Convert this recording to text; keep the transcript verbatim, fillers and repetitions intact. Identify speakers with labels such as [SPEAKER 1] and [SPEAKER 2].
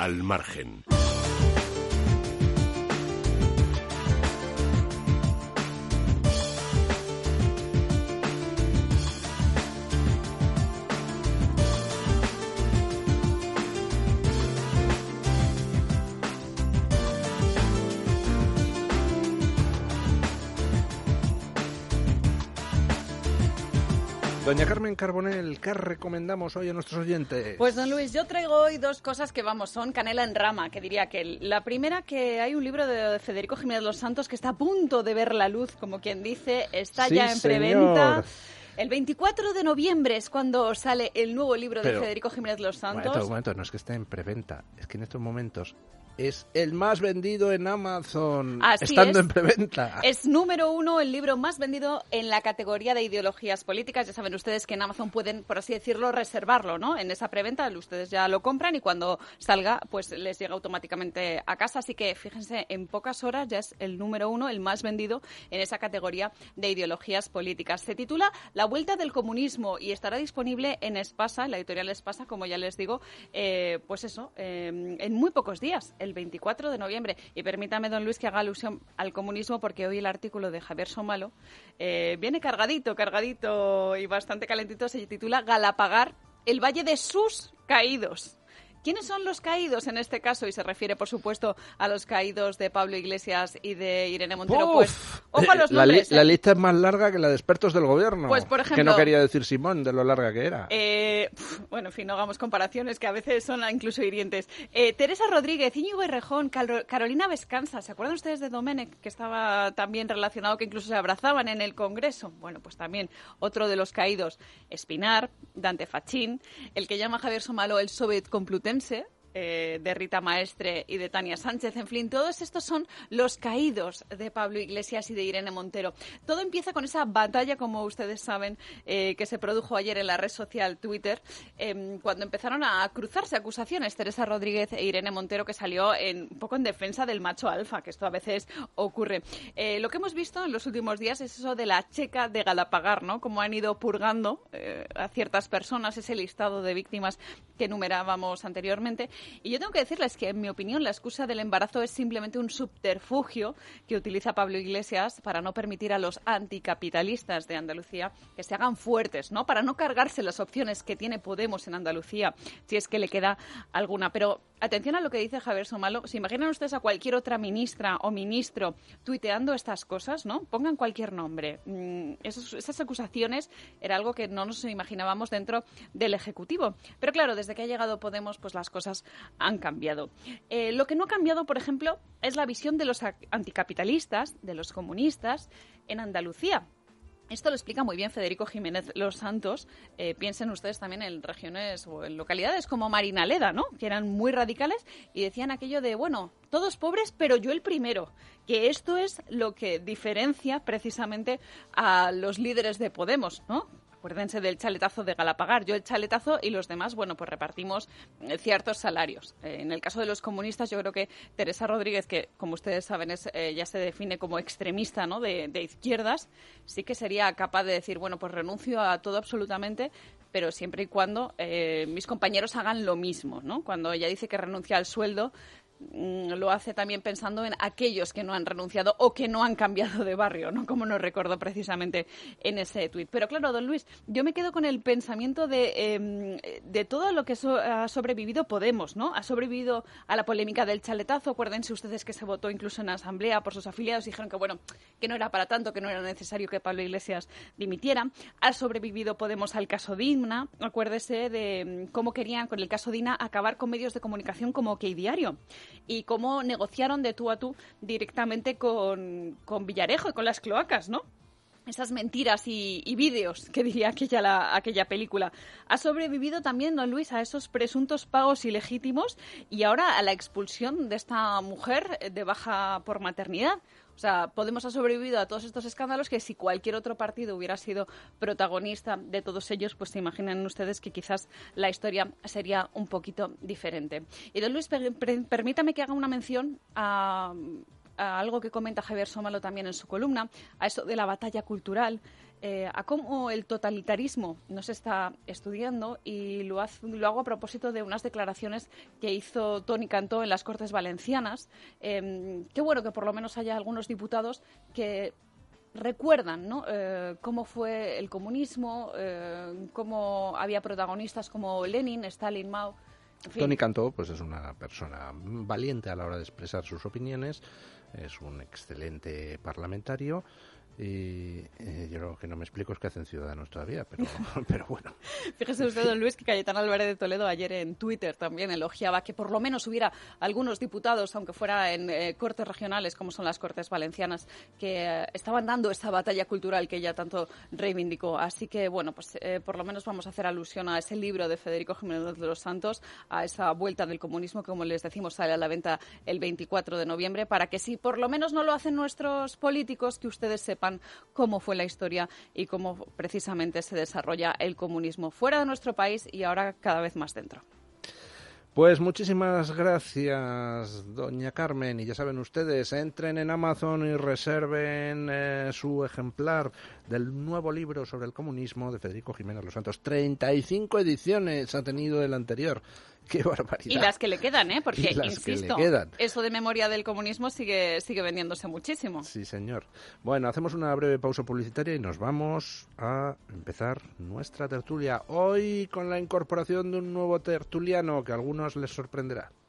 [SPEAKER 1] Al margen.
[SPEAKER 2] Doña Carmen Carbonell, ¿qué recomendamos hoy a nuestros oyentes?
[SPEAKER 3] Pues, don Luis, yo traigo hoy dos cosas que, vamos, son canela en rama, que diría que la primera, que hay un libro de Federico Jiménez Los Santos que está a punto de ver la luz, como quien dice, está
[SPEAKER 2] sí,
[SPEAKER 3] ya en
[SPEAKER 2] señor.
[SPEAKER 3] preventa. El veinticuatro de noviembre es cuando sale el nuevo libro
[SPEAKER 2] Pero,
[SPEAKER 3] de Federico Jiménez Los Santos.
[SPEAKER 2] Un momento, un momento, no es que esté en preventa, es que en estos momentos es el más vendido en Amazon,
[SPEAKER 3] Así
[SPEAKER 2] estando
[SPEAKER 3] es.
[SPEAKER 2] en preventa.
[SPEAKER 3] Es número uno, el libro más vendido en la categoría de ideologías políticas. Ya saben ustedes que en Amazon pueden, por así decirlo, reservarlo, ¿no? En esa preventa ustedes ya lo compran y cuando salga, pues les llega automáticamente a casa. Así que fíjense, en pocas horas ya es el número uno, el más vendido en esa categoría de ideologías políticas. Se titula La vuelta del comunismo y estará disponible en Espasa, en la editorial Espasa, como ya les digo, eh, pues eso, eh, en muy pocos días, el veinticuatro de noviembre. Y permítame, don Luis, que haga alusión al comunismo, porque hoy el artículo de Javier Somalo eh, viene cargadito, cargadito y bastante calentito. Se titula Galapagar, el valle de sus caídos. ¿Quiénes son los caídos en este caso? Y se refiere, por supuesto, a los caídos de Pablo Iglesias y de Irene Montero.
[SPEAKER 2] ¡Uf!
[SPEAKER 3] Pues, ojo a los
[SPEAKER 2] la,
[SPEAKER 3] nombres.
[SPEAKER 2] li-
[SPEAKER 3] ¿eh?
[SPEAKER 2] la lista es más larga que la de expertos del gobierno.
[SPEAKER 3] Pues, por ejemplo,
[SPEAKER 2] que no quería decir Simón de lo larga que era.
[SPEAKER 3] Eh, pf, bueno, en fin, no hagamos comparaciones que a veces son incluso hirientes. Eh, Teresa Rodríguez, Íñigo Errejón, Cal- Carolina Vescanza. ¿Se acuerdan ustedes de Domènech, que estaba también relacionado, que incluso se abrazaban en el Congreso? Bueno, pues también otro de los caídos. Espinar, Dante Fachín, el que llama Javier Somalo el Soviet Complutense, Eh, de Rita Maestre y de Tania Sánchez. En fin, todos estos son los caídos de Pablo Iglesias y de Irene Montero. Todo empieza con esa batalla, como ustedes saben, eh, que se produjo ayer en la red social Twitter, eh, cuando empezaron a cruzarse acusaciones Teresa Rodríguez e Irene Montero, que salió en, un poco en defensa del macho alfa, que esto a veces ocurre. Eh, lo que hemos visto en los últimos días es eso de la checa de Galapagar, ¿no? Cómo han ido purgando eh, a ciertas personas, ese listado de víctimas que enumerábamos anteriormente. Y yo tengo que decirles que, en mi opinión, la excusa del embarazo es simplemente un subterfugio que utiliza Pablo Iglesias para no permitir a los anticapitalistas de Andalucía que se hagan fuertes, ¿no? Para no cargarse las opciones que tiene Podemos en Andalucía, si es que le queda alguna. Pero atención a lo que dice Javier Somalo. ¿Se imaginan ustedes a cualquier otra ministra o ministro tuiteando estas cosas, ¿no? Pongan cualquier nombre. Mm, esos, esas acusaciones era algo que no nos imaginábamos dentro del Ejecutivo. Pero claro, desde que ha llegado Podemos, pues las cosas han cambiado. Eh, lo que no ha cambiado, por ejemplo, es la visión de los anticapitalistas, de los comunistas, en Andalucía. Esto lo explica muy bien Federico Jiménez Los Santos. Eh, piensen ustedes también en regiones o en localidades como Marinaleda, ¿no? Que eran muy radicales y decían aquello de, bueno, todos pobres, pero yo el primero. Que esto es lo que diferencia precisamente a los líderes de Podemos, ¿no? Acuérdense del chaletazo de Galapagar. Yo el chaletazo y los demás, bueno, pues repartimos ciertos salarios. Eh, en el caso de los comunistas, yo creo que Teresa Rodríguez, que como ustedes saben es, eh, ya se define como extremista, ¿no? de, de izquierdas, sí que sería capaz de decir, bueno, pues renuncio a todo absolutamente, pero siempre y cuando eh, mis compañeros hagan lo mismo, ¿no? Cuando ella dice que renuncia al sueldo, lo hace también pensando en aquellos que no han renunciado o que no han cambiado de barrio, ¿no? Como nos recordó precisamente en ese tuit. Pero claro, don Luis, yo me quedo con el pensamiento de, eh, de todo lo que so- ha sobrevivido Podemos, ¿no? Ha sobrevivido a la polémica del chaletazo. Acuérdense ustedes que se votó incluso en asamblea por sus afiliados y dijeron que, bueno, que no era para tanto, que no era necesario que Pablo Iglesias dimitiera. Ha sobrevivido Podemos al caso Dina. Acuérdese de cómo querían, con el caso Dina, acabar con medios de comunicación como OK Diario. Y cómo negociaron de tú a tú directamente con, con Villarejo y con las cloacas, ¿no? Esas mentiras y, y vídeos que diría aquella, la, aquella película. Ha sobrevivido también, don Luis, a esos presuntos pagos ilegítimos y ahora a la expulsión de esta mujer de baja por maternidad. O sea, Podemos ha sobrevivido a todos estos escándalos que si cualquier otro partido hubiera sido protagonista de todos ellos, pues se imaginan ustedes que quizás la historia sería un poquito diferente. Y don Luis, per- per- permítame que haga una mención a... a algo que comenta Javier Somalo también en su columna, a eso de la batalla cultural. eh, a cómo el totalitarismo nos está estudiando y lo, haz, lo hago a propósito de unas declaraciones que hizo Toni Cantó en las Cortes Valencianas. Eh, qué bueno que por lo menos haya algunos diputados que recuerdan, ¿no? eh, cómo fue el comunismo, eh, cómo había protagonistas como Lenin, Stalin, Mao. En fin.
[SPEAKER 2] Toni Cantó pues es una persona valiente a la hora de expresar sus opiniones, es un excelente parlamentario. Y eh, yo lo que no me explico es que hacen Ciudadanos todavía, pero, pero bueno.
[SPEAKER 3] Fíjese usted, don Luis, que Cayetano Álvarez de Toledo ayer en Twitter también elogiaba que por lo menos hubiera algunos diputados, aunque fuera en eh, cortes regionales, como son las Cortes Valencianas, que eh, estaban dando esta batalla cultural que ella tanto reivindicó. Así que, bueno, pues eh, por lo menos vamos a hacer alusión a ese libro de Federico Jiménez de los Santos, a esa vuelta del comunismo, que como les decimos sale a la venta el veinticuatro de noviembre, para que si por lo menos no lo hacen nuestros políticos, que ustedes sepan cómo fue la historia y cómo precisamente se desarrolla el comunismo fuera de nuestro país y ahora cada vez más dentro.
[SPEAKER 2] Pues muchísimas gracias, doña Carmen. Y ya saben ustedes, entren en Amazon y reserven eh, su ejemplar del nuevo libro sobre el comunismo de Federico Jiménez Los Santos. treinta y cinco ediciones ha tenido el anterior. ¡Qué barbaridad!
[SPEAKER 3] Y las que le quedan, ¿eh? Porque,
[SPEAKER 2] que
[SPEAKER 3] insisto,
[SPEAKER 2] le quedan.
[SPEAKER 3] eso de memoria del comunismo sigue, sigue vendiéndose muchísimo.
[SPEAKER 2] Sí, señor. Bueno, hacemos una breve pausa publicitaria y nos vamos a empezar nuestra tertulia. Hoy con la incorporación de un nuevo tertuliano que a algunos les sorprenderá.